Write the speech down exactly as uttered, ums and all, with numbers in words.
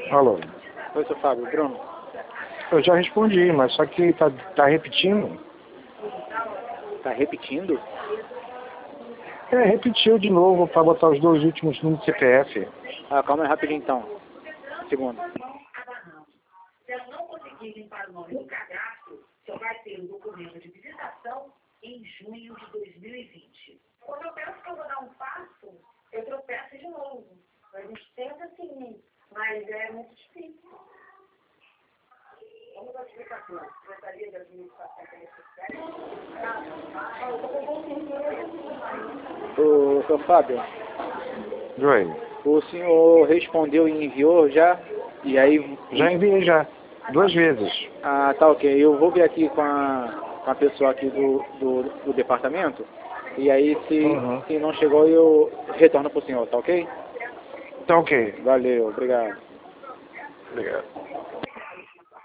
Alô? Oi, seu Fábio. Bruno? Eu já respondi, mas só que tá, tá repetindo. Tá repetindo? É, repetiu de novo para botar os dois últimos números do C P F. Ah, calma aí rapidinho então. Um segundo. Se eu não conseguir limpar o nome do cadastro, só vai ter o documento de visitação em junho de dois mil e vinte. Quando eu penso que eu vou dar um passo, eu tropeço de novo. A gente tenta sim, mas é muito difícil. Vamos dar explicação. Gostaria de administração que Ô, seu Fábio, Oi. o senhor respondeu e enviou já? E aí... Já enviei já. Duas vezes. Ah, tá ok. Eu vou ver aqui com a, com a pessoa aqui do, do, do departamento. E aí, se, Uhum. se não chegou, eu retorno pro senhor, tá ok? Tá ok. Valeu, obrigado. Obrigado.